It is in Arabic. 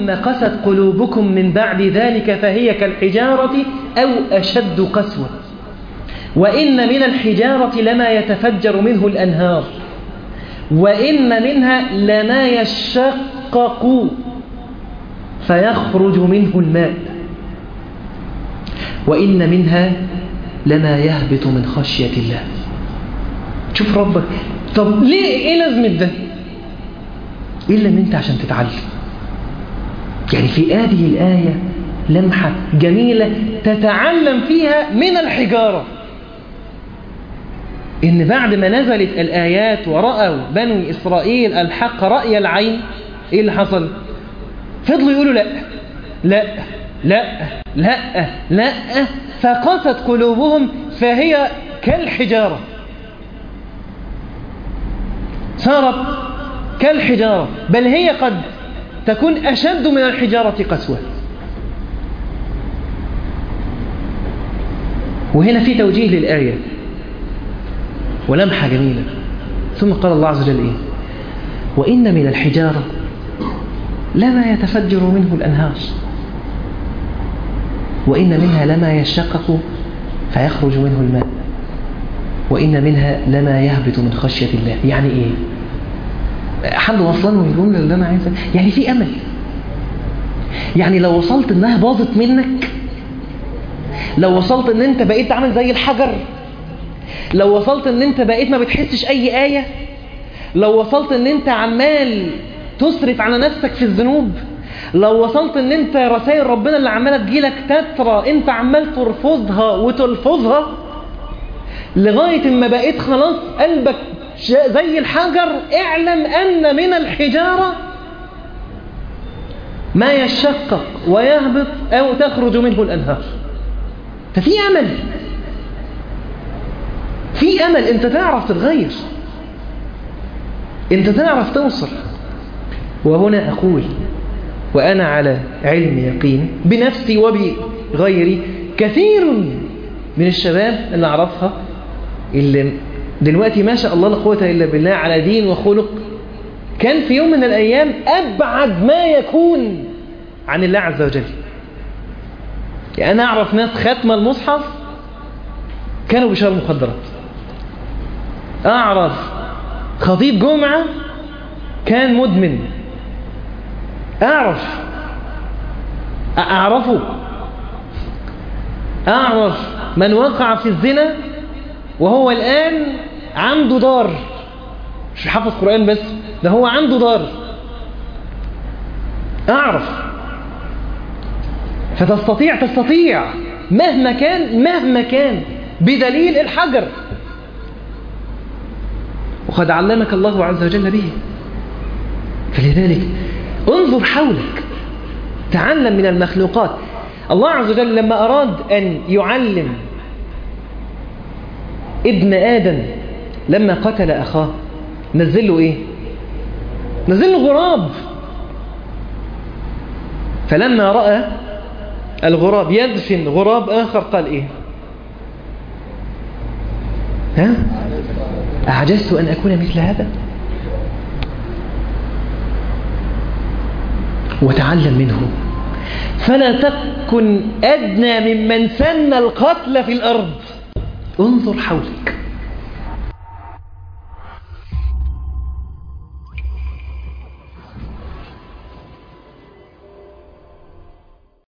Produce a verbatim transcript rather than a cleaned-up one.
ثم قست قلوبكم من بعد ذلك فهي كالحجارة أو أشد قسوة وإن من الحجارة لما يتفجر منه الأنهار وإن منها لما يشقق فيخرج منه الماء وإن منها لما يهبط من خشية الله. شوف ربك، طب ليه ايه لازمة ده؟ إلا ان انت عشان تتعلم. يعني في هذه الآية لمحة جميلة تتعلم فيها من الحجارة، إن بعد ما نزلت الآيات ورأوا بنو إسرائيل الحق رأي العين، إيه اللي حصل؟ فضلوا يقولوا لا لا لا لا لا فقست قلوبهم فهي كالحجارة، صارت كالحجارة، بل هي قد تكون أشد من الحجارة قسوة. وهنا في توجيه للآية ولمحة جميلة. ثم قال الله عز وجل إيه؟ وإن من الحجارة لما يتفجر منه الأنهار وإن منها لما يشقق فيخرج منه الماء وإن منها لما يهبط من خشية الله. يعني إيه؟ حد وصلنا من الجملة اللي أنا عايزها؟ يعني في أمل. يعني لو وصلت إنها باظت منك، لو وصلت إن أنت بقيت عامل زي الحجر، لو وصلت إن أنت بقيت ما بتحسش أي آية، لو وصلت إن أنت عمال تصرف على نفسك في الذنوب، لو وصلت إن أنت رسائل ربنا اللي عمالة تجيلك تترى أنت عمال ترفضها وتلفظها لغاية ما بقيت خلاص قلبك زي الحجر، اعلم أن من الحجارة ما يشقق ويهبط أو تخرج منه الأنهار. ففي أمل، في أمل. أنت تعرف تتغير، أنت تعرف توصل. وهنا أقول وأنا على علم يقين بنفسي وبغيري، كثير من الشباب اللي أعرفها اللي دلوقتي ما شاء الله لا قوة إلا بالله على دين وخلق، كان في يوم من الأيام أبعد ما يكون عن الله عز وجل. يعني أنا أعرف ناس ختمة المصحف كانوا بيشربوا مخدرات، أعرف خطيب جمعة كان مدمن، أعرف أعرفه أعرف من وقع في الزنا وهو الآن عنده دار، مش حافظ قرآن بس، ده هو عنده دار، أعرف. فتستطيع تستطيع مهما كان مهما كان بدليل الحجر، وقد علمك الله عز وجل به. فلذلك انظر حولك، تعلم من المخلوقات. الله عز وجل لما أراد أن يعلم ابن آدم لما قتل أخاه نزل له إيه؟ نزل له غراب. فلما رأى الغراب يدفن غراب آخر قال إيه؟ ها؟ أعجزت أن أكون مثل هذا. وتعلم منه، فلا تكن أدنى ممن سن القتل في الأرض. انظر حولك،